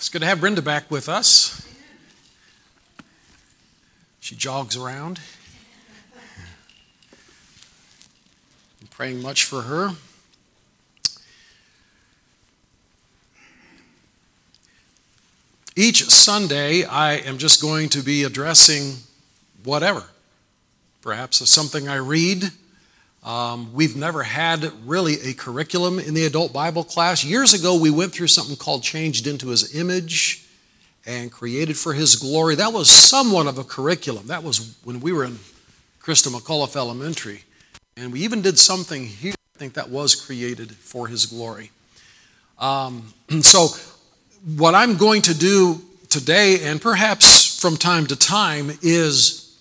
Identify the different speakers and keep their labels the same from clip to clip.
Speaker 1: It's good to have Brenda back with us. She jogs around. I'm praying much for her. Each Sunday, I am just going to be addressing whatever. Perhaps it's something I read. We've never had really a curriculum in the adult Bible class. Years ago, we went through something called Changed into His Image and Created for His Glory. That was somewhat of a curriculum. That was when we were in Christa McAuliffe Elementary. And we even did something here. I think that was Created for His Glory. So what I'm going to do today, and perhaps from time to time, is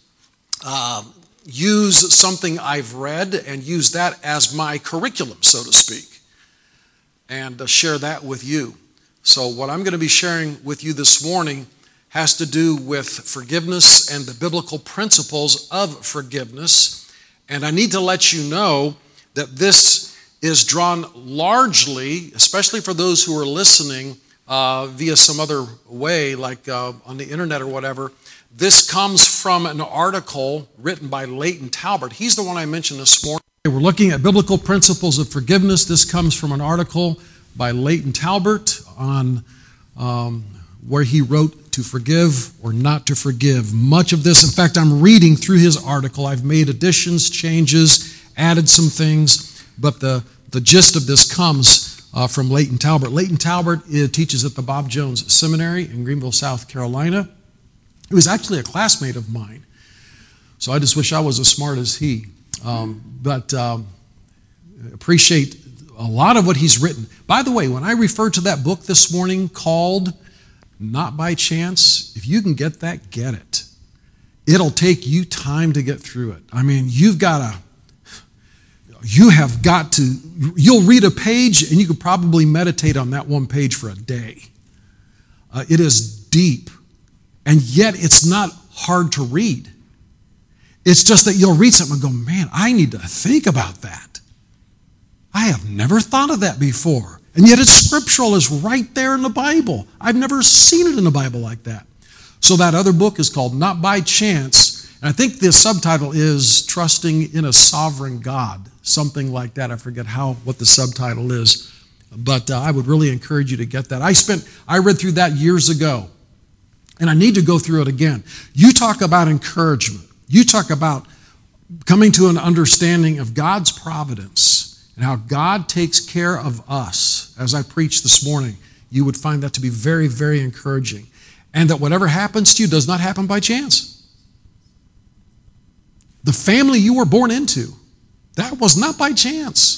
Speaker 1: use something I've read and use that as my curriculum, so to speak, and share that with you. So what I'm going to be sharing with you this morning has to do with forgiveness and the biblical principles of forgiveness. And I need to let you know that this is drawn largely, especially for those who are listening via some other way, like on the internet or whatever. This comes from an article written by Leighton Talbert. He's the one I mentioned this morning. We're looking at biblical principles of forgiveness. This comes from an article by Leighton Talbert on where he wrote to forgive or not to forgive. Much of this, in fact, I'm reading through his article. I've made additions, changes, added some things, but the gist of this comes from Leighton Talbert. Leighton Talbert teaches at the Bob Jones Seminary in Greenville, South Carolina. He was actually a classmate of mine, so I just wish I was as smart as he. But appreciate a lot of what he's written. By the way, when I referred to that book this morning called Not by Chance, if you can get that, get it. It'll take you time to get through it. I mean, you'll read a page and you could probably meditate on that one page for a day. It is deep. And yet it's not hard to read. It's just that you'll read something and go, man, I need to think about that. I have never thought of that before. And yet it's scriptural. It's right there in the Bible. I've never seen it in the Bible like that. So that other book is called Not by Chance. And I think the subtitle is Trusting in a Sovereign God. Something like that. I forget what the subtitle is. But I would really encourage you to get that. I read through that years ago. And I need to go through it again. You talk about encouragement. You talk about coming to an understanding of God's providence and how God takes care of us. As I preached this morning, you would find that to be very, very encouraging. And that whatever happens to you does not happen by chance. The family you were born into, that was not by chance.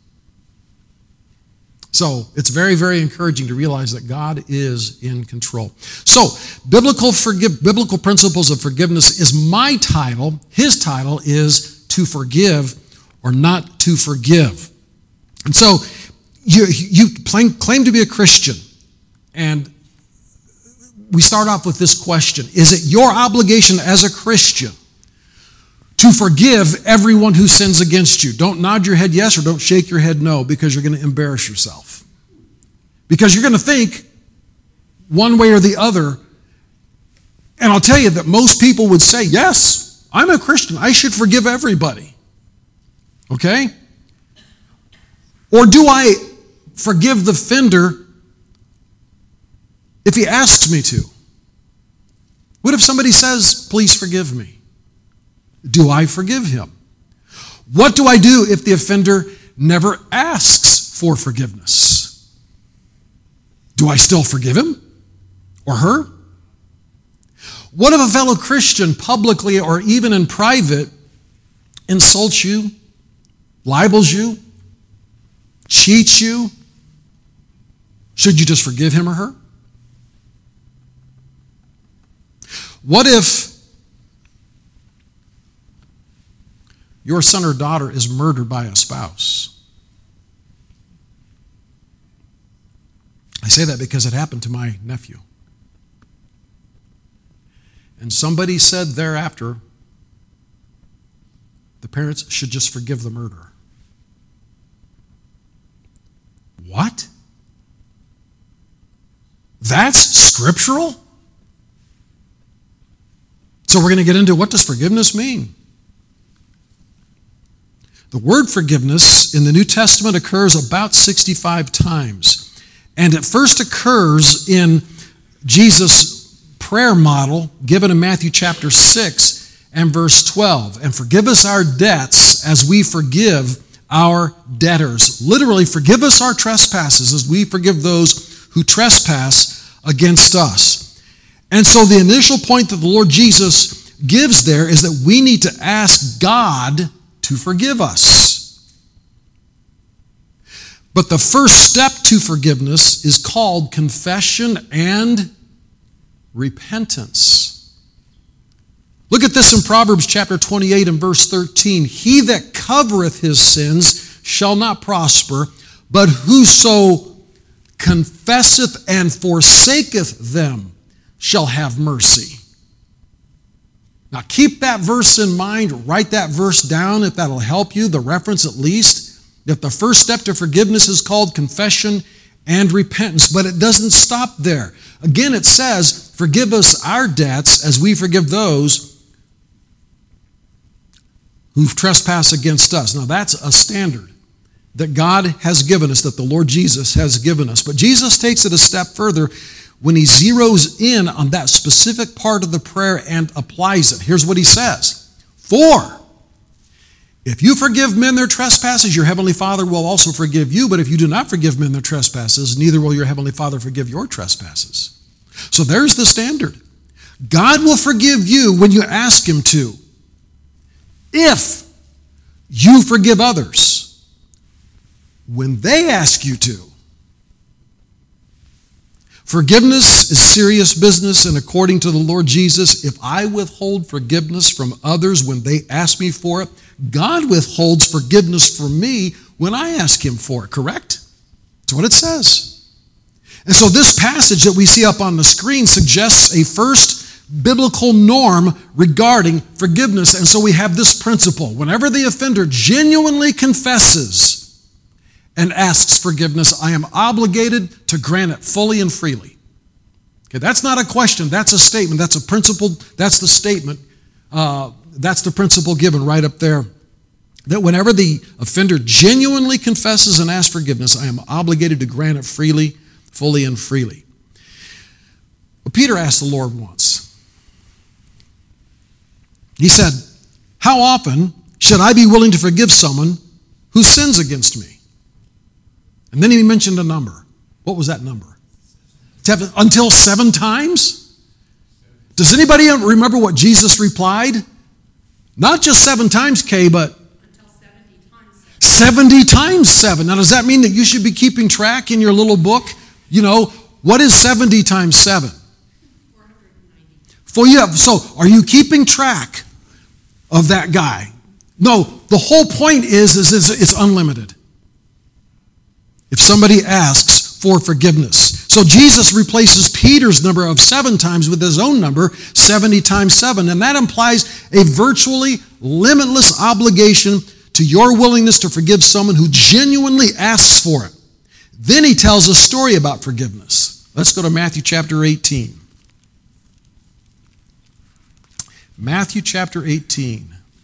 Speaker 1: So it's very, very encouraging to realize that God is in control. So biblical principles of forgiveness is my title. His title is To Forgive or Not to Forgive. And so you claim to be a Christian, and we start off with this question. Is it your obligation as a Christian to forgive everyone who sins against you? Don't nod your head yes or don't shake your head no, because you're going to embarrass yourself. Because you're going to think one way or the other. And I'll tell you that most people would say, yes, I'm a Christian. I should forgive everybody. Okay? Or do I forgive the offender if he asks me to? What if somebody says, please forgive me? Do I forgive him? What do I do if the offender never asks for forgiveness? Do I still forgive him or her? What if a fellow Christian publicly or even in private insults you, libels you, cheats you? Should you just forgive him or her? What if your son or daughter is murdered by a spouse? I say that because it happened to my nephew. And somebody said thereafter, the parents should just forgive the murderer. What? That's scriptural? So we're going to get into what does forgiveness mean? The word forgiveness in the New Testament occurs about 65 times. And it first occurs in Jesus' prayer model given in Matthew chapter 6 and verse 12. And forgive us our debts as we forgive our debtors. Literally, forgive us our trespasses as we forgive those who trespass against us. And so the initial point that the Lord Jesus gives there is that we need to ask God to forgive us. But the first step to forgiveness is called confession and repentance. Look at this in Proverbs chapter 28 and verse 13. He that covereth his sins shall not prosper, but whoso confesseth and forsaketh them shall have mercy. Now keep that verse in mind, write that verse down if that'll help you, the reference at least, that the first step to forgiveness is called confession and repentance, but it doesn't stop there. Again, it says, forgive us our debts as we forgive those who trespass against us. Now that's a standard that God has given us, that the Lord Jesus has given us. But Jesus takes it a step further when he zeroes in on that specific part of the prayer and applies it. Here's what he says. For if you forgive men their trespasses, your heavenly Father will also forgive you. But if you do not forgive men their trespasses, neither will your heavenly Father forgive your trespasses. So there's the standard. God will forgive you when you ask him to, if you forgive others when they ask you to. Forgiveness is serious business, and according to the Lord Jesus, if I withhold forgiveness from others when they ask me for it, God withholds forgiveness from me when I ask him for it, correct? That's what it says. And so this passage that we see up on the screen suggests a first biblical norm regarding forgiveness. And so we have this principle. Whenever the offender genuinely confesses and asks forgiveness, I am obligated to grant it fully and freely. Okay, that's not a question, that's a statement, that's a principle, that's the statement, that's the principle given right up there. That whenever the offender genuinely confesses and asks forgiveness, I am obligated to grant it freely, fully and freely. But Peter asked the Lord once. He said, how often should I be willing to forgive someone who sins against me? And then he mentioned a number. What was that number? Until 7 times? Does anybody remember what Jesus replied? Not just 7 times, Kay, but
Speaker 2: until 70 times 7.
Speaker 1: 70 times 7. Now, does that mean that you should be keeping track in your little book? You know, what is 70 times 7?
Speaker 2: 490.
Speaker 1: So, are you keeping track of that guy? No, the whole point is it's unlimited. If somebody asks for forgiveness. So Jesus replaces Peter's number of 7 times with his own number, 70 times 7. And that implies a virtually limitless obligation to your willingness to forgive someone who genuinely asks for it. Then he tells a story about forgiveness. Let's go to Matthew chapter 18. Matthew chapter 18.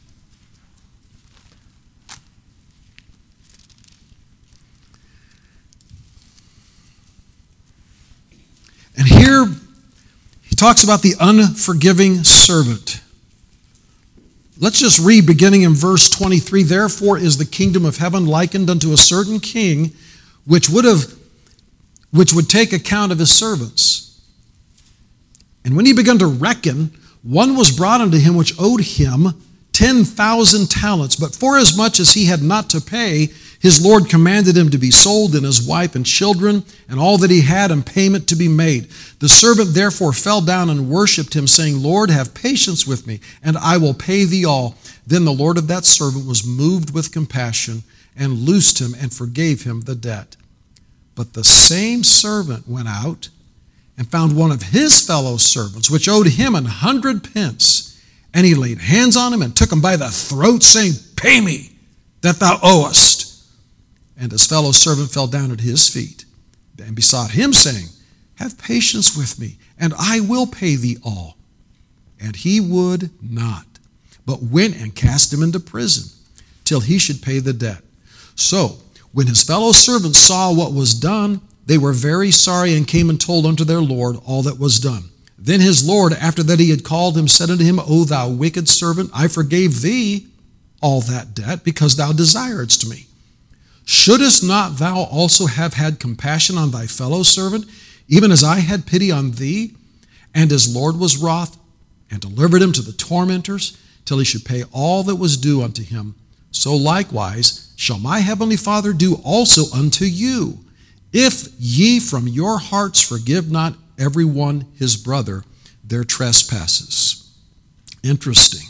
Speaker 1: And here he talks about the unforgiving servant. Let's just read beginning in verse 23. Therefore is the kingdom of heaven likened unto a certain king which would take account of his servants. And when he began to reckon, one was brought unto him which owed him 10,000 talents. But forasmuch as he had not to pay, his Lord commanded him to be sold, and his wife and children, and all that he had, and payment to be made. The servant therefore fell down and worshipped him, saying, Lord, have patience with me, and I will pay thee all. Then the Lord of that servant was moved with compassion, and loosed him, and forgave him the debt. But the same servant went out, and found one of his fellow servants, which owed him 100 pence. And he laid hands on him, and took him by the throat, saying, Pay me that thou owest. And his fellow servant fell down at his feet and besought him, saying, have patience with me, and I will pay thee all. And he would not, but went and cast him into prison, till he should pay the debt. So, when his fellow servants saw what was done, they were very sorry, and came and told unto their Lord all that was done. Then his Lord, after that he had called him, said unto him, O thou wicked servant, I forgave thee all that debt, because thou desiredst me. Shouldest not thou also have had compassion on thy fellow servant, even as I had pity on thee? And his Lord was wroth, and delivered him to the tormentors, till he should pay all that was due unto him. So likewise shall my heavenly Father do also unto you, if ye from your hearts forgive not every one his brother their trespasses. Interesting.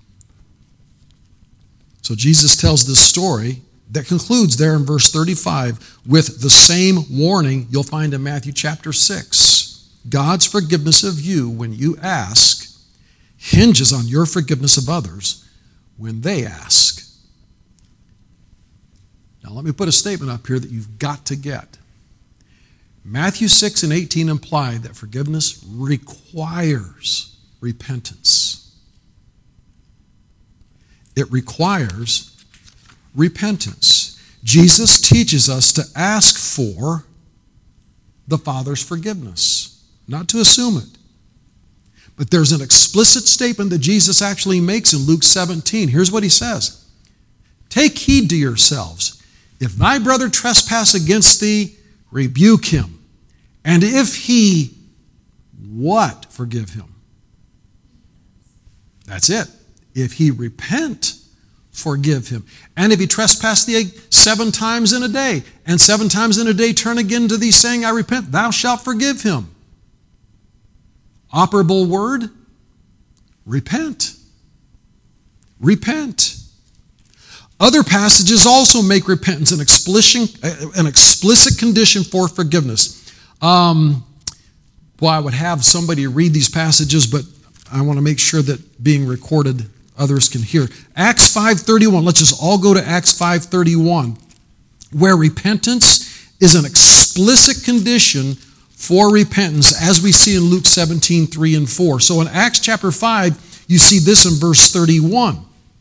Speaker 1: So Jesus tells this story that concludes there in verse 35 with the same warning you'll find in Matthew chapter 6. God's forgiveness of you when you ask hinges on your forgiveness of others when they ask. Now let me put a statement up here that you've got to get. Matthew 6 and 18 imply that forgiveness requires repentance. It requires repentance. Jesus teaches us to ask for the Father's forgiveness, not to assume it. But there's an explicit statement that Jesus actually makes in Luke 17. Here's what he says. Take heed to yourselves. If thy brother trespass against thee, rebuke him. And if he, what? Forgive him. That's it. If he repent, forgive him. And if he trespass thee 7 times in a day, and 7 times in a day turn again to thee, saying, I repent, thou shalt forgive him. Operable word, repent. Repent. Other passages also make repentance an explicit condition for forgiveness. Well, I would have somebody read these passages, but I want to make sure that being recorded, others can hear. Acts 5:31. Let's just all go to Acts 5:31, where repentance is an explicit condition for repentance, as we see in Luke 17:3 and 4. So in Acts chapter 5, you see this in verse 31.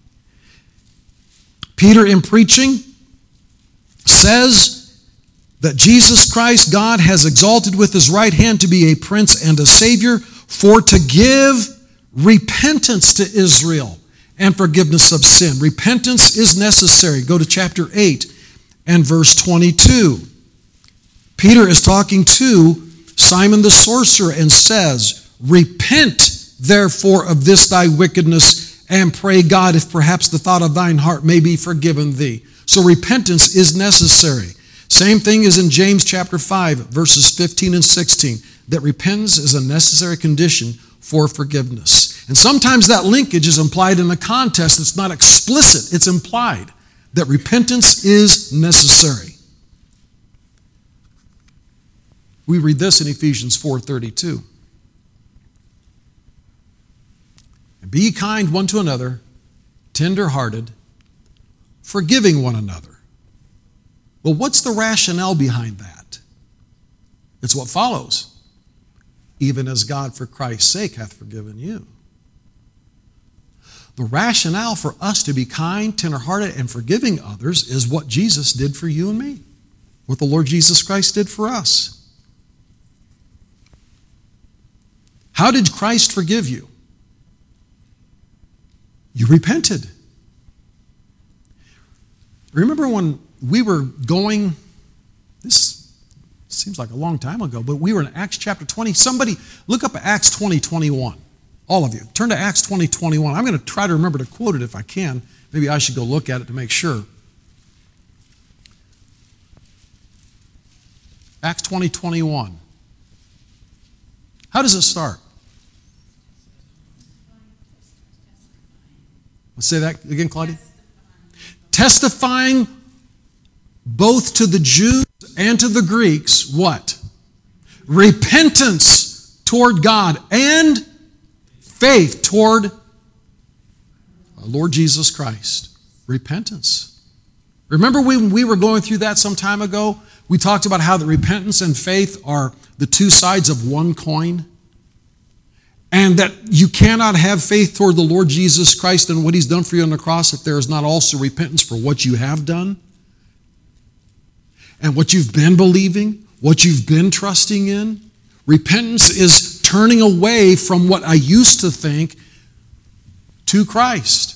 Speaker 1: Peter, in preaching, says that Jesus Christ, God has exalted with his right hand to be a prince and a savior, for to give repentance to Israel and forgiveness of sin. Repentance is necessary. Go to chapter 8 and verse 22. Peter is talking to Simon the sorcerer and says, repent therefore of this thy wickedness, and pray God if perhaps the thought of thine heart may be forgiven thee. So repentance is necessary. Same thing as in James chapter 5, verses 15 and 16, that repentance is a necessary condition for forgiveness. And sometimes that linkage is implied in a context that's not explicit. It's implied that repentance is necessary. We read this in Ephesians 4:32. And be ye kind one to another, tender-hearted, forgiving one another. Well, what's the rationale behind that? It's what follows. Even as God for Christ's sake hath forgiven you. The rationale for us to be kind, tender-hearted, and forgiving others is what Jesus did for you and me. What the Lord Jesus Christ did for us. How did Christ forgive you? You repented. Remember when we were going, this seems like a long time ago, but we were in Acts chapter 20. Somebody look up Acts 20:21. All of you. Turn to Acts 20:21. I'm going to try to remember to quote it if I can. Maybe I should go look at it to make sure. Acts 20:21. How does it start? Let's say that again, Claudia. Testifying both to the Jews and to the Greeks, what? Repentance toward God and faith toward our Lord Jesus Christ. Repentance. Remember when we were going through that some time ago? We talked about how the repentance and faith are the two sides of one coin. And that you cannot have faith toward the Lord Jesus Christ and what He's done for you on the cross if there is not also repentance for what you have done and what you've been believing, what you've been trusting in. Repentance is turning away from what I used to think to Christ.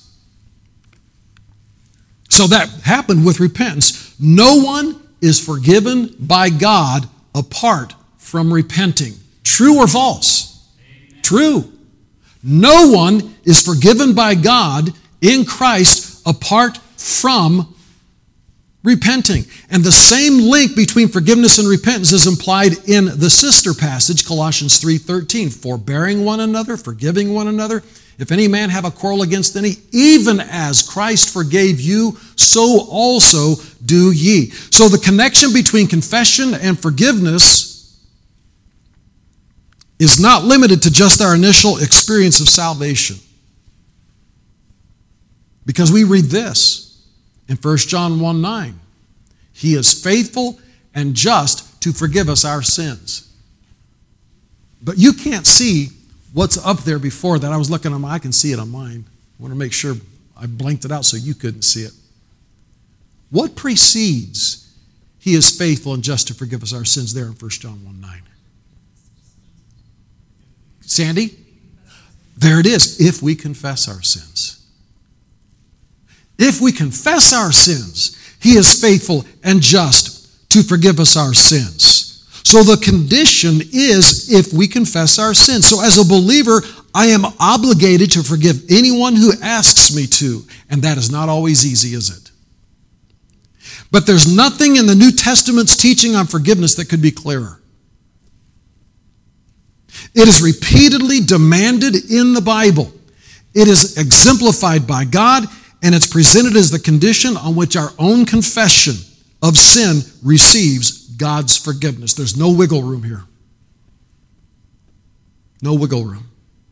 Speaker 1: So that happened with repentance. No one is forgiven by God apart from repenting. True or false? True. No one is forgiven by God in Christ apart from repenting. And the same link between forgiveness and repentance is implied in the sister passage, Colossians 3:13, forbearing one another, forgiving one another. If any man have a quarrel against any, even as Christ forgave you, so also do ye. So the connection between confession and forgiveness is not limited to just our initial experience of salvation. Because we read this in 1 John 1:9. He is faithful and just to forgive us our sins. But you can't see what's up there before that. I was looking I can see it on mine. I want to make sure I blanked it out so you couldn't see it. What precedes He is faithful and just to forgive us our sins there in 1 John 1:9? Sandy? There it is. If we confess our sins. If we confess our sins, He is faithful and just to forgive us our sins. So the condition is if we confess our sins. So as a believer, I am obligated to forgive anyone who asks me to. And that is not always easy, is it? But there's nothing in the New Testament's teaching on forgiveness that could be clearer. It is repeatedly demanded in the Bible. It is exemplified by God, and it's presented as the condition on which our own confession of sin receives God's forgiveness. There's no wiggle room here. No wiggle room.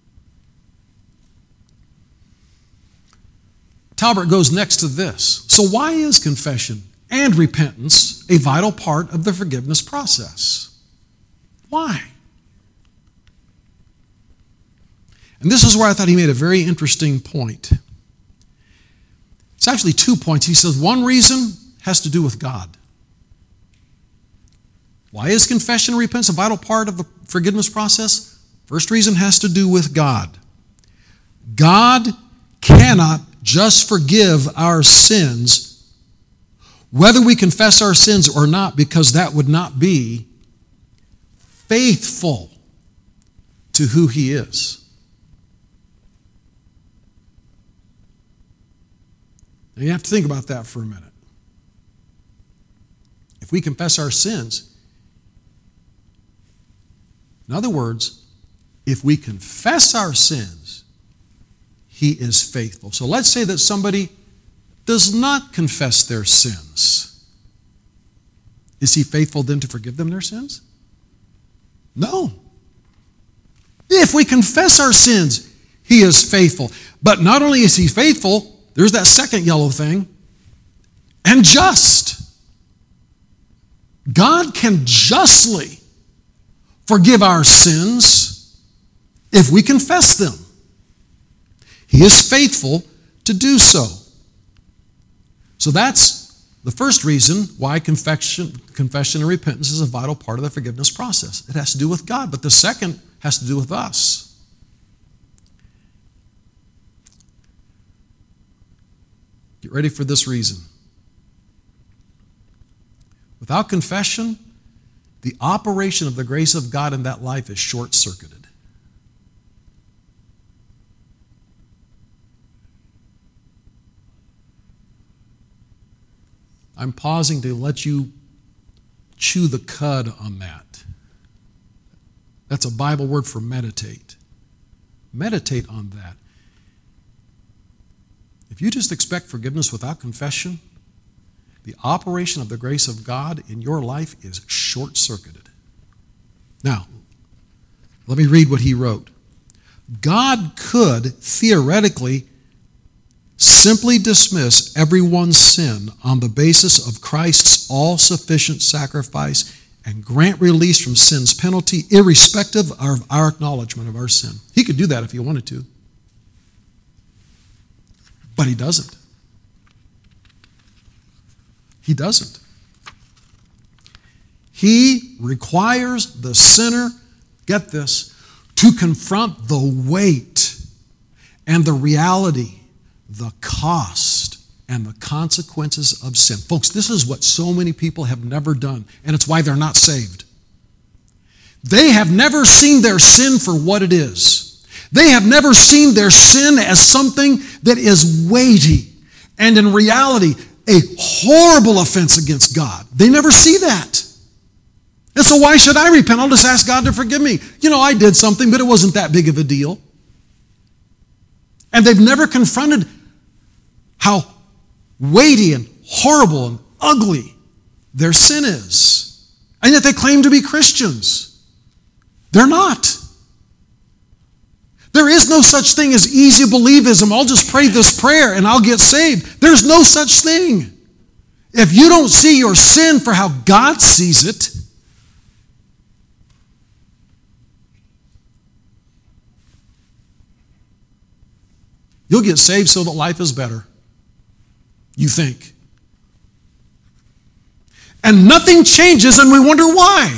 Speaker 1: Talbert goes next to this. So why is confession and repentance a vital part of the forgiveness process? Why? And this is where I thought he made a very interesting point. It's actually 2 points. He says one reason has to do with God. Why is confession and repentance a vital part of the forgiveness process? First reason has to do with God. God cannot just forgive our sins, whether we confess our sins or not, because that would not be faithful to who He is. Now you have to think about that for a minute. If we confess our sins, in other words, if we confess our sins, He is faithful. So let's say that somebody does not confess their sins. Is He faithful then to forgive them their sins? No. If we confess our sins, He is faithful. But not only is He faithful, there's that second yellow thing, and just. God can justly forgive our sins if we confess them. He is faithful to do so. So that's the first reason why confession and repentance is a vital part of the forgiveness process. It has to do with God, but the second has to do with us. Get ready for this reason. Without confession, the operation of the grace of God in that life is short-circuited. I'm pausing to let you chew the cud on that. That's a Bible word for meditate. Meditate on that. If you just expect forgiveness without confession, the operation of the grace of God in your life is short-circuited. Now, let me read what he wrote. God could theoretically simply dismiss everyone's sin on the basis of Christ's all-sufficient sacrifice and grant release from sin's penalty, irrespective of our acknowledgement of our sin. He could do that if he wanted to. But he doesn't. He doesn't. He requires the sinner, get this, to confront the weight and the reality, the cost and the consequences of sin. Folks, this is what so many people have never done, and it's why they're not saved. They have never seen their sin for what it is. They have never seen their sin as something that is weighty and in reality a horrible offense against God. They never see that. And so why should I repent? I'll just ask God to forgive me. I did something, but it wasn't that big of a deal. And they've never confronted how weighty and horrible and ugly their sin is. And yet they claim to be Christians. They're not. There is no such thing as easy believism. I'll just pray this prayer and I'll get saved. There's no such thing. If you don't see your sin for how God sees it, you'll get saved so that life is better. You think. And nothing changes and we wonder why.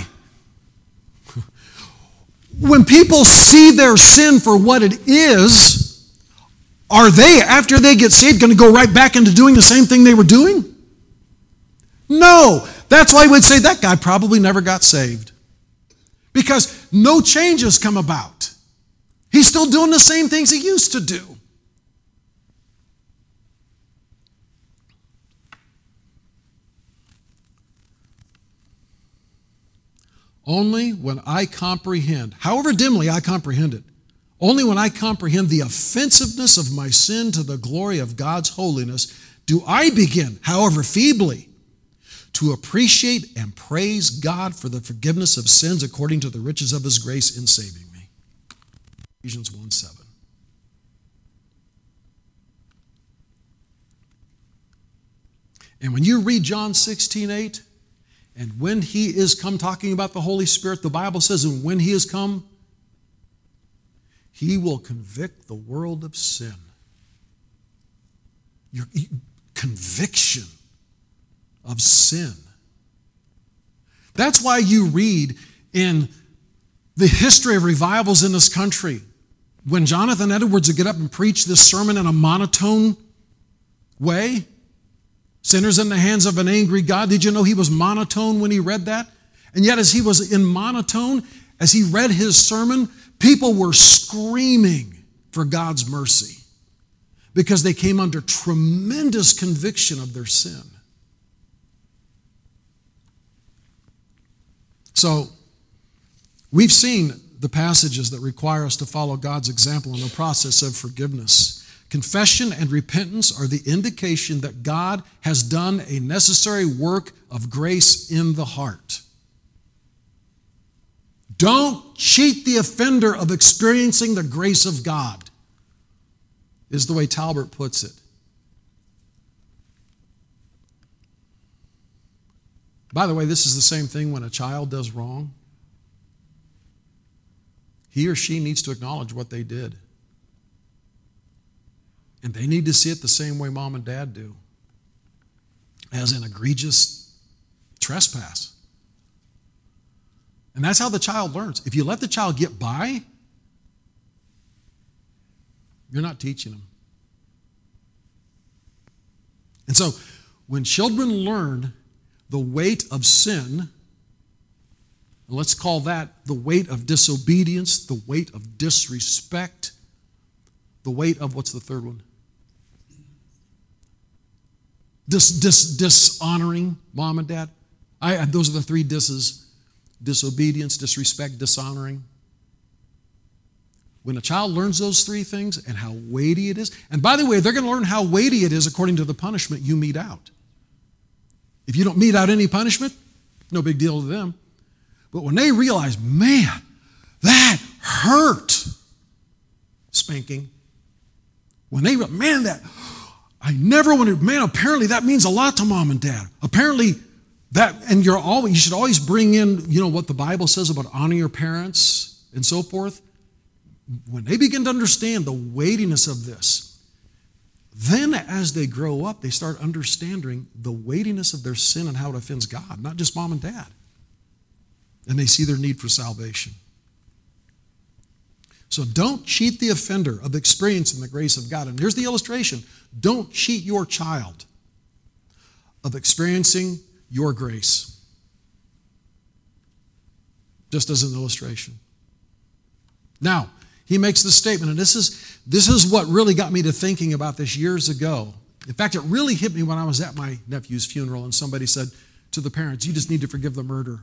Speaker 1: When people see their sin for what it is, are they, after they get saved, going to go right back into doing the same thing they were doing? No. That's why we'd say that guy probably never got saved. Because no changes come about. He's still doing the same things he used to do. Only when I comprehend, however dimly I comprehend it, only when I comprehend the offensiveness of my sin to the glory of God's holiness, do I begin, however feebly, to appreciate and praise God for the forgiveness of sins according to the riches of His grace in saving me. Ephesians 1:7. And when you read John 16:8, and when He is come, talking about the Holy Spirit, the Bible says, and when He is come, He will convict the world of sin. Your conviction of sin. That's why you read in the history of revivals in this country, when Jonathan Edwards would get up and preach this sermon in a monotone way, sinners in the hands of an angry God. Did you know he was monotone when he read that? And yet as he was in monotone, as he read his sermon, people were screaming for God's mercy because they came under tremendous conviction of their sin. So, we've seen the passages that require us to follow God's example in the process of forgiveness. Confession and repentance are the indication that God has done a necessary work of grace in the heart. Don't cheat the offender of experiencing the grace of God, is the way Talbert puts it. By the way, this is the same thing when a child does wrong. He or she needs to acknowledge what they did. And they need to see it the same way mom and dad do, as an egregious trespass. And that's how the child learns. If you let the child get by, you're not teaching them. And so, when children learn the weight of sin, let's call that the weight of disobedience, the weight of disrespect, the weight of, what's the third one? Dishonoring mom and dad. Those are the three disses. Disobedience, disrespect, dishonoring. When a child learns those three things and how weighty it is, and by the way, they're going to learn how weighty it is according to the punishment you mete out. If you don't mete out any punishment, no big deal to them. But when they realize, man, that hurt, spanking. When they, man, that, I never wanted, man, apparently that means a lot to mom and dad. Apparently that, and you should always bring in, what the Bible says about honoring your parents and so forth. When they begin to understand the weightiness of this, then as they grow up, they start understanding the weightiness of their sin and how it offends God, not just mom and dad. And they see their need for salvation. So don't cheat the offender of experiencing the grace of God. And here's the illustration. Don't cheat your child of experiencing your grace. Just as an illustration. Now, he makes this statement, and this is what really got me to thinking about this years ago. In fact, it really hit me when I was at my nephew's funeral, and somebody said to the parents, "You just need to forgive the murderer."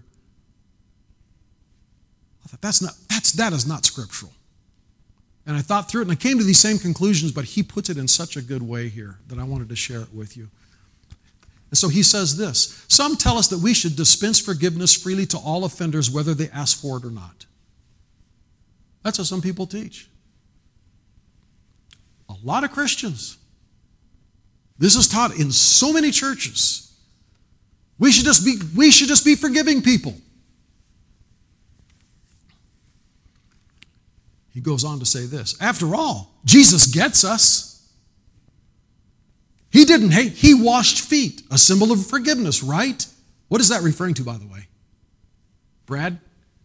Speaker 1: I thought, that is not scriptural. And I thought through it, and I came to these same conclusions, but he puts it in such a good way here that I wanted to share it with you. And so he says this: some tell us that we should dispense forgiveness freely to all offenders, whether they ask for it or not. That's what some people teach. A lot of Christians. This is taught in so many churches. We should just be forgiving people. He goes on to say this: after all, Jesus gets us. He didn't hate, he washed feet, a symbol of forgiveness, right? What is that referring to, by the way? Brad?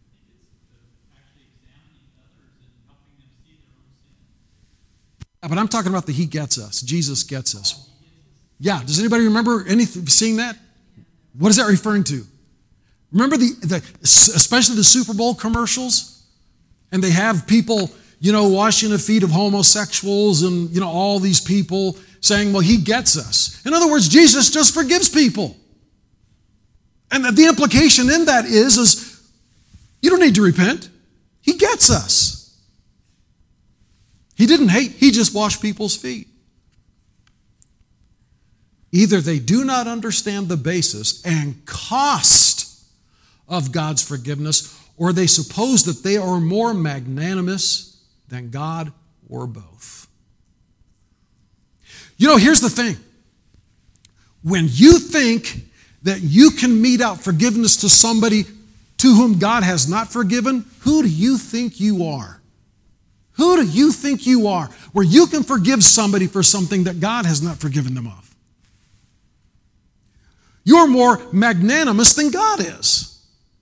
Speaker 1: But I'm talking about the he gets us. Jesus gets us. Yeah, does anybody remember seeing that? What is that referring to? Remember especially the Super Bowl commercials? And they have people, washing the feet of homosexuals and, all these people saying, well, he gets us. In other words, Jesus just forgives people. And the implication in that is you don't need to repent. He gets us. He didn't hate, he just washed people's feet. Either they do not understand the basis and cost of God's forgiveness, or they suppose that they are more magnanimous than God, or both. Here's the thing. When you think that you can mete out forgiveness to somebody to whom God has not forgiven, who do you think you are? Who do you think you are, where you can forgive somebody for something that God has not forgiven them of? You're more magnanimous than God is.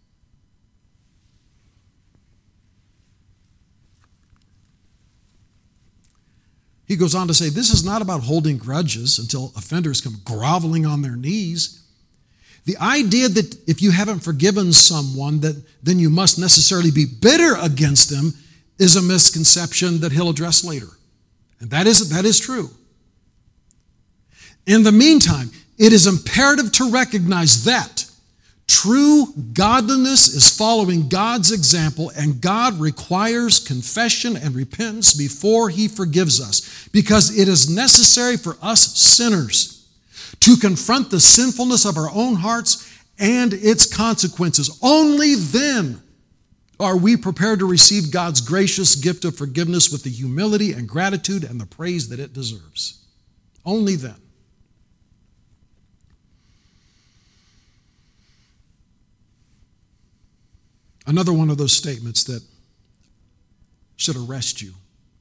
Speaker 1: He goes on to say, this is not about holding grudges until offenders come groveling on their knees. The idea that if you haven't forgiven someone, then you must necessarily be bitter against them is a misconception that he'll address later. And that is true. In the meantime, it is imperative to recognize that true godliness is following God's example, and God requires confession and repentance before he forgives us, because it is necessary for us sinners to confront the sinfulness of our own hearts and its consequences. Only then are we prepared to receive God's gracious gift of forgiveness with the humility and gratitude and the praise that it deserves. Only then. Another one of those statements that should arrest you.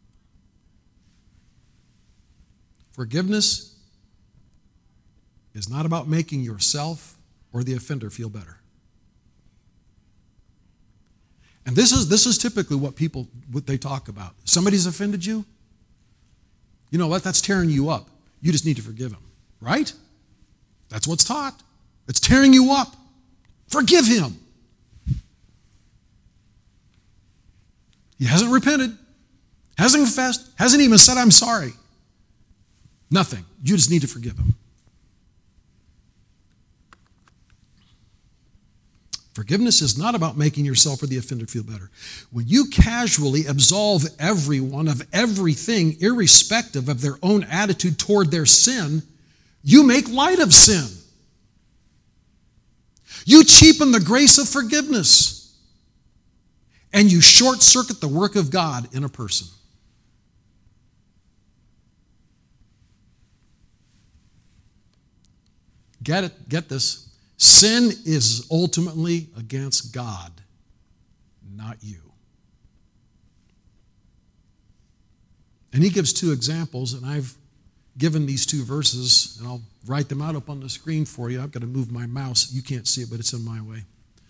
Speaker 1: Forgiveness is not about making yourself or the offender feel better. And this is typically what they talk about. Somebody's offended you? You know what? That's tearing you up. You just need to forgive him. Right? That's what's taught. It's tearing you up. Forgive him. He hasn't repented, hasn't confessed, hasn't even said, I'm sorry. Nothing. You just need to forgive him. Forgiveness is not about making yourself or the offender feel better. When you casually absolve everyone of everything, irrespective of their own attitude toward their sin, you make light of sin. You cheapen the grace of forgiveness, and you short-circuit the work of God in a person. Get this. Sin is ultimately against God, not you. And he gives two examples, and I've given these two verses, and I'll write them out up on the screen for you. I've got to move my mouse. You can't see it, but it's in my way.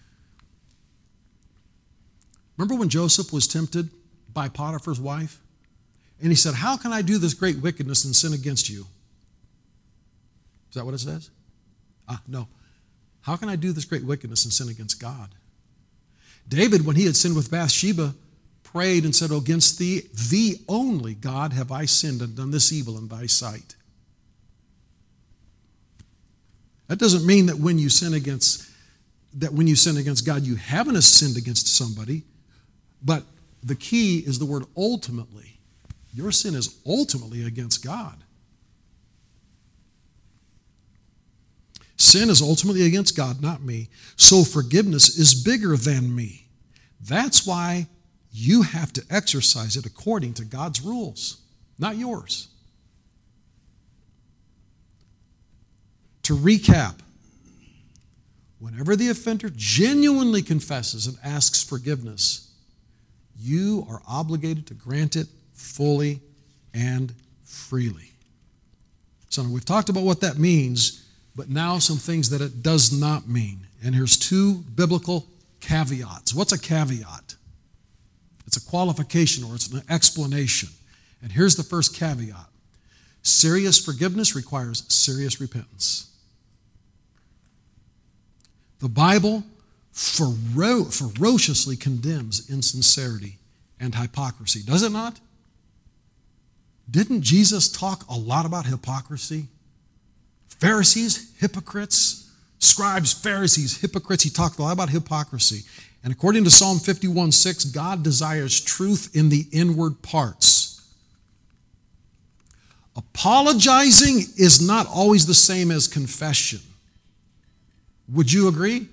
Speaker 1: Remember when Joseph was tempted by Potiphar's wife? And he said, how can I do this great wickedness and sin against you? Is that what it says? No. How can I do this great wickedness and sin against God? David, when he had sinned with Bathsheba, prayed and said, against thee only, God, have I sinned and done this evil in thy sight. That doesn't mean that when you sin against God, you haven't sinned against somebody, but the key is the word ultimately. Your sin is ultimately against God. Sin is ultimately against God, not me. So forgiveness is bigger than me. That's why you have to exercise it according to God's rules, not yours. To recap, whenever the offender genuinely confesses and asks forgiveness, you are obligated to grant it fully and freely. So we've talked about what that means, but now some things that it does not mean. And here's two biblical caveats. What's a caveat? It's a qualification or it's an explanation. And here's the first caveat. Serious forgiveness requires serious repentance. The Bible ferociously condemns insincerity and hypocrisy, does it not? Didn't Jesus talk a lot about hypocrisy? Pharisees, hypocrites, scribes, Pharisees, hypocrites. He talked a lot about hypocrisy. And according to Psalm 51:6, God desires truth in the inward parts. Apologizing is not always the same as confession. Would you agree?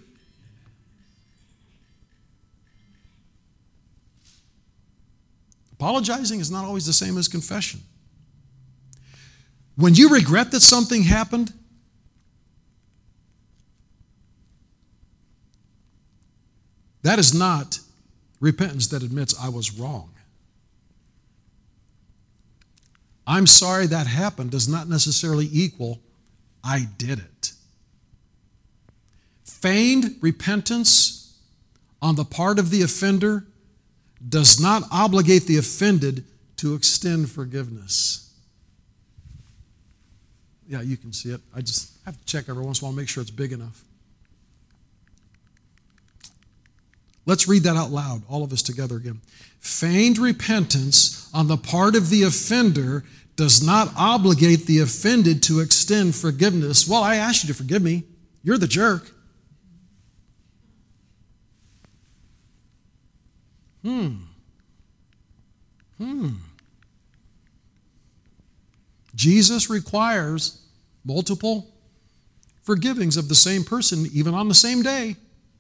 Speaker 1: Apologizing is not always the same as confession. When you regret that something happened, that is not repentance that admits I was wrong. I'm sorry that happened does not necessarily equal I did it. Feigned repentance on the part of the offender does not obligate the offended to extend forgiveness. Yeah, you can see it. I just have to check every once in a while, make sure it's big enough. Let's read that out loud, all of us together again. Feigned repentance on the part of the offender does not obligate the offended to extend forgiveness. Well, I asked you to forgive me. You're the jerk. Jesus requires multiple forgivings of the same person, even on the same day.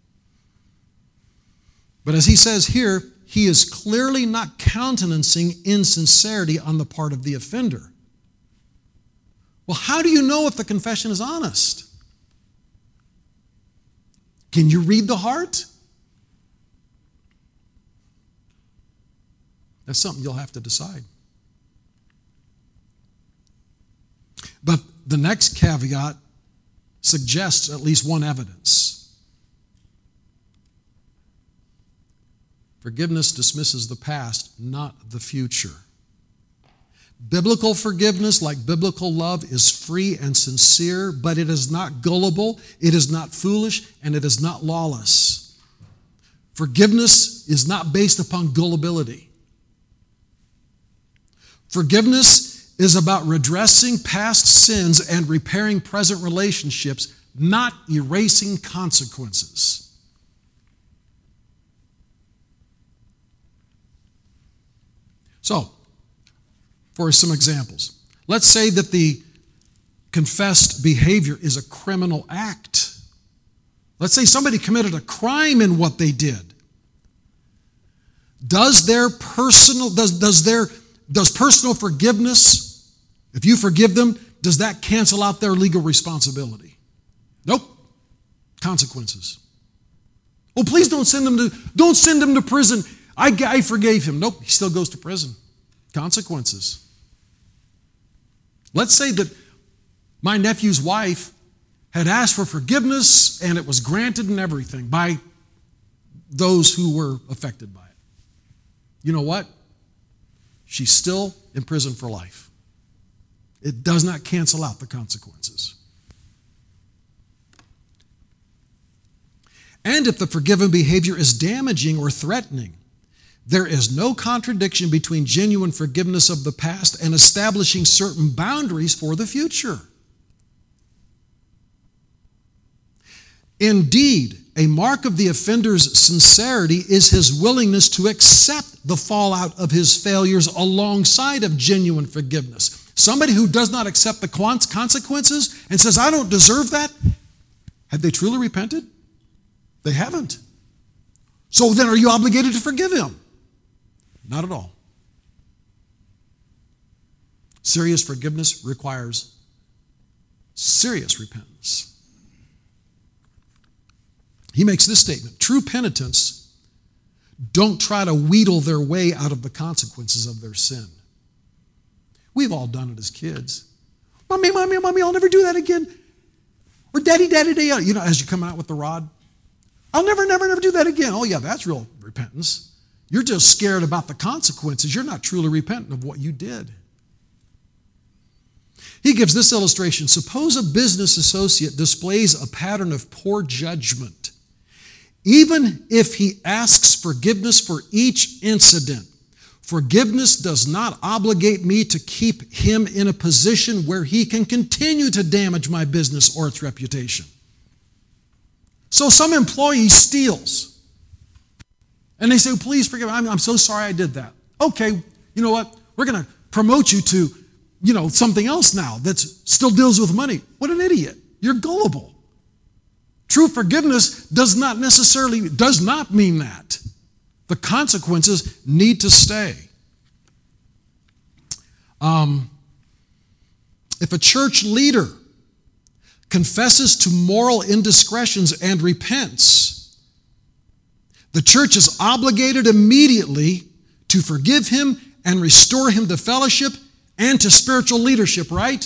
Speaker 1: But as he says here, he is clearly not countenancing insincerity on the part of the offender. Well, how do you know if the confession is honest? Can you read the heart? That's something you'll have to decide. But the next caveat suggests at least one evidence. Forgiveness dismisses the past, not the future. Biblical forgiveness, like biblical love, is free and sincere, but it is not gullible, it is not foolish, and it is not lawless. Forgiveness is not based upon gullibility. Forgiveness is about redressing past sins and repairing present relationships, not erasing consequences. So, for some examples, let's say that the confessed behavior is a criminal act. Let's say somebody committed a crime in what they did. Does personal forgiveness, if you forgive them, does that cancel out their legal responsibility? Consequences. Oh, please don't send him to prison. I forgave him. Nope, he still goes to prison. Consequences. Let's say that my nephew's wife had asked for forgiveness and it was granted and everything by those who were affected by it. You know what? She's still in prison for life. It does not cancel out the consequences. And if the forgiven behavior is damaging or threatening, there is no contradiction between genuine forgiveness of the past and establishing certain boundaries for the future. Indeed, a mark of the offender's sincerity is his willingness to accept the fallout of his failures alongside of genuine forgiveness. Somebody who does not accept the consequences and says, I don't deserve that, have they truly repented? They haven't. So then are you obligated to forgive him? Not at all. Serious forgiveness requires serious repentance. He makes this statement: true penitents don't try to wheedle their way out of the consequences of their sin. We've all done it as kids. Mommy, I'll never do that again. Or Daddy, you know, as you come out with the rod. I'll never do that again. Oh yeah, that's real repentance. You're just scared about the consequences. You're not truly repentant of what you did. He gives this illustration. Suppose a business associate displays a pattern of poor judgment. Even if he asks forgiveness for each incident, forgiveness does not obligate me to keep him in a position where he can continue to damage my business or its reputation. So some employee steals. And they say, please forgive me. I'm so sorry I did that. Okay, you know what? We're going to promote you to, something else now that still deals with money. What an idiot. You're gullible. True forgiveness does not mean that. The consequences need to stay. If a church leader confesses to moral indiscretions and repents, the church is obligated immediately to forgive him and restore him to fellowship and to spiritual leadership, right?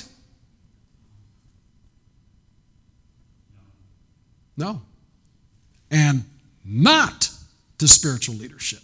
Speaker 1: No. And not to spiritual leadership.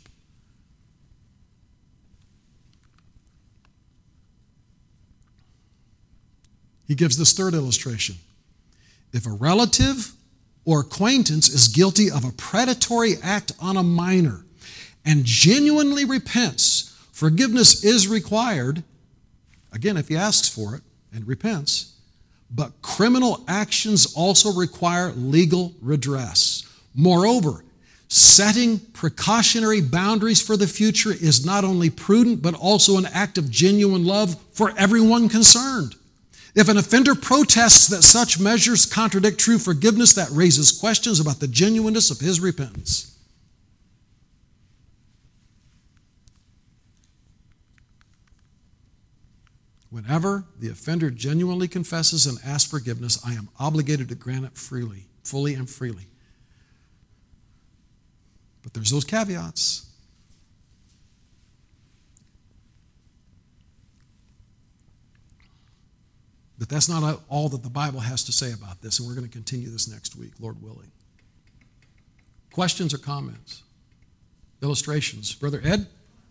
Speaker 1: He gives this third illustration. If a relative or acquaintance is guilty of a predatory act on a minor and genuinely repents, forgiveness is required, again, if he asks for it and repents, but criminal actions also require legal redress. Moreover, setting precautionary boundaries for the future is not only prudent, but also an act of genuine love for everyone concerned. If an offender protests that such measures contradict true forgiveness, that raises questions about the genuineness of his repentance. Whenever the offender genuinely confesses and asks forgiveness, I am obligated to grant it freely, fully and freely. But there's those caveats. But that's not all that the Bible has to say about this, and we're going to continue this next week, Lord willing. Questions or comments? Illustrations? Brother Ed?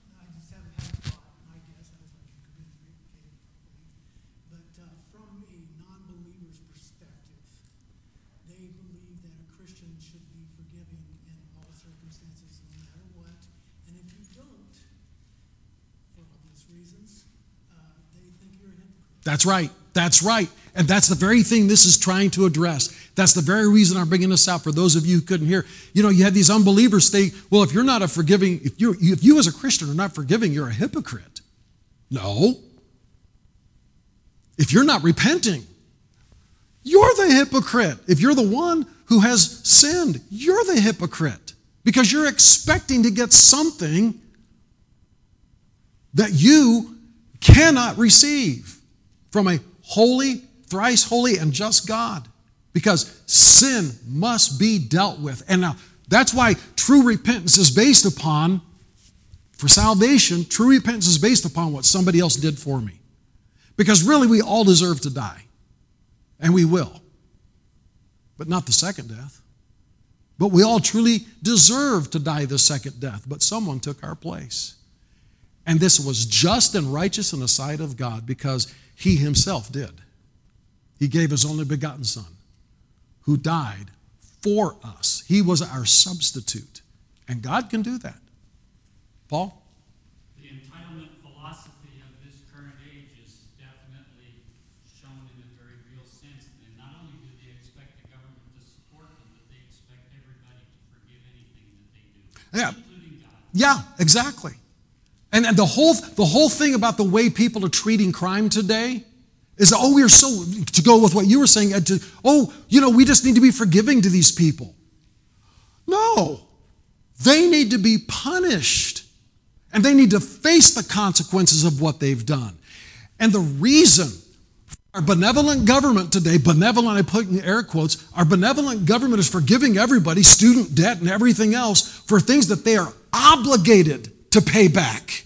Speaker 1: That's right. That's right. And that's the very thing this is trying to address. That's the very reason I'm bringing this out for those of you who couldn't hear. You have these unbelievers think, well, if you're not if you as a Christian are not forgiving, you're a hypocrite. No. If you're not repenting, you're the hypocrite. If you're the one who has sinned, you're the hypocrite because you're expecting to get something that you cannot receive from a holy, thrice holy, and just God. because sin must be dealt with. And now, that's why true repentance is based upon, for salvation, true repentance is based upon what somebody else did for me. Because really, we all deserve to die. And we will. But not the second death. But we all truly deserve to die the second death. But someone took our place. And this was just and righteous in the sight of God because he himself did. He gave his only begotten Son who died for us. He was our substitute. And God can do that. Paul?
Speaker 3: The entitlement philosophy of this current age is definitely shown in a very real sense. And not only do they expect the government to support them, but they expect everybody to forgive anything that they do, including God.
Speaker 1: Yeah, exactly. And the whole thing about the way people are treating crime today is, we are so, to go with what you were saying, Ed, we just need to be forgiving to these people. No. They need to be punished. And they need to face the consequences of what they've done. And the reason our benevolent government today, benevolent, I put in air quotes, our benevolent government is forgiving everybody, student debt and everything else, for things that they are obligated to pay back.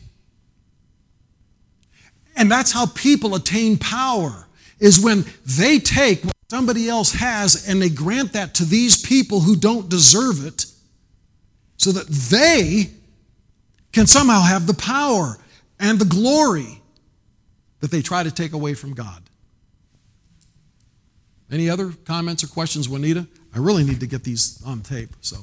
Speaker 1: And that's how people attain power, is when they take what somebody else has and they grant that to these people who don't deserve it, so that they can somehow have the power and the glory that they try to take away from God. Any other comments or questions, Juanita? I really need to get these on tape. So.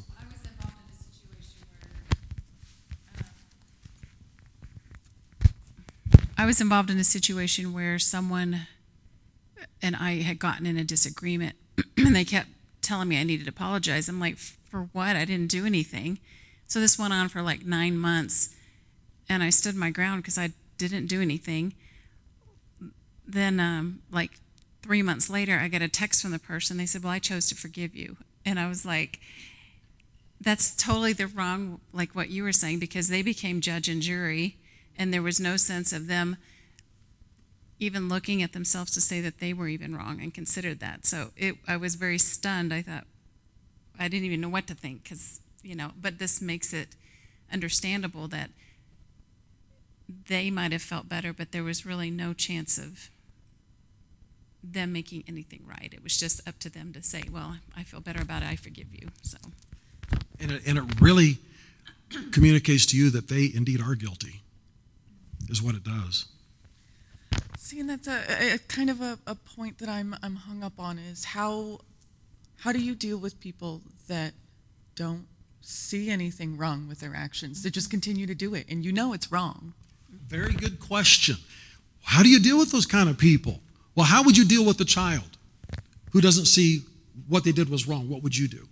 Speaker 2: I was involved in a situation where someone and I had gotten in a disagreement, and they kept telling me I needed to apologize. I'm like, for what? I didn't do anything. So this went on for like 9 months, and I stood my ground because I didn't do anything. Then, like 3 months later, I get a text from the person. They said, well, I chose to forgive you. And I was like, that's totally the wrong, like what you were saying, because they became judge and jury, and there was no sense of them even looking at themselves to say that they were even wrong and considered that. So I was very stunned. I thought, I didn't even know what to think, because, but this makes it understandable that they might have felt better, but there was really no chance of them making anything right. It was just up to them to say, well, I feel better about it, I forgive you. So,
Speaker 1: And it really communicates to you that they indeed are guilty, is what it does.
Speaker 4: See, and that's a kind of a point that I'm hung up on, is how do you deal with people that don't see anything wrong with their actions? They just continue to do it, and it's wrong.
Speaker 1: Very good question. How do you deal with those kind of people? Well, how would you deal with a child who doesn't see what they did was wrong? What would you do?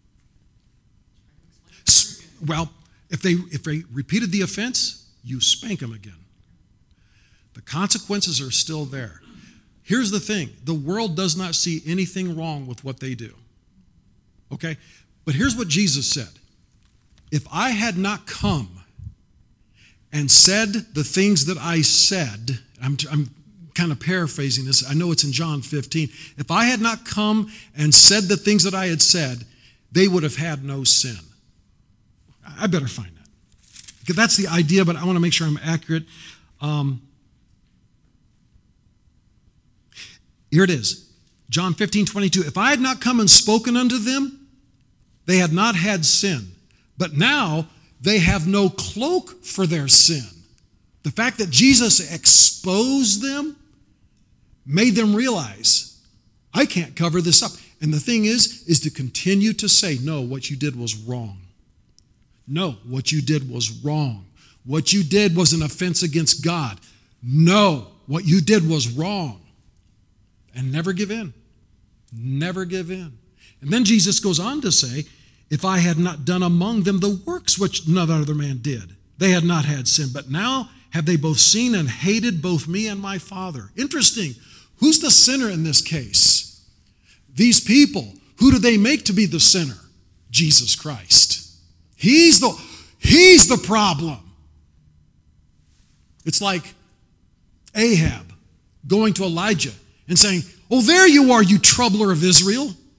Speaker 1: Well, if they repeated the offense, you spank them again. The consequences are still there. Here's the thing. The world does not see anything wrong with what they do. Okay? But here's what Jesus said. If I had not come and said the things that I said, I'm kind of paraphrasing this. I know it's in John 15. If I had not come and said the things that I had said, they would have had no sin. I better find that. Because that's the idea, but I want to make sure I'm accurate. Here it is. John 15:22. If I had not come and spoken unto them, they had not had sin. But now they have no cloak for their sin. The fact that Jesus exposed them made them realize, I can't cover this up. And the thing is to continue to say, no, what you did was wrong. No, what you did was wrong. What you did was an offense against God. No, what you did was wrong. And never give in. Never give in. And then Jesus goes on to say, if I had not done among them the works which none other man did, they had not had sin. But now have they both seen and hated both me and my Father. Interesting. Who's the sinner in this case? These people. Who do they make to be the sinner? Jesus Christ. He's the problem. It's like Ahab going to Elijah and saying, oh, there you are, you troubler of Israel.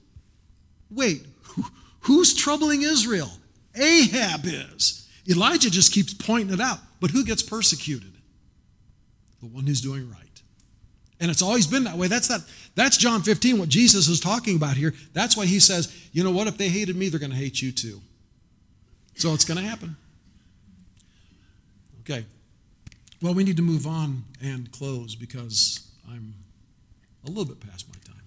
Speaker 1: wait, who's troubling Israel? Ahab is. Elijah just keeps pointing it out. But who gets persecuted? The one who's doing right. And it's always been that way. That's John 15, what Jesus is talking about here. That's why he says, you know what, if they hated me, they're going to hate you too. So it's going to happen. Okay. Well, we need to move on and close because I'm a little bit past my time.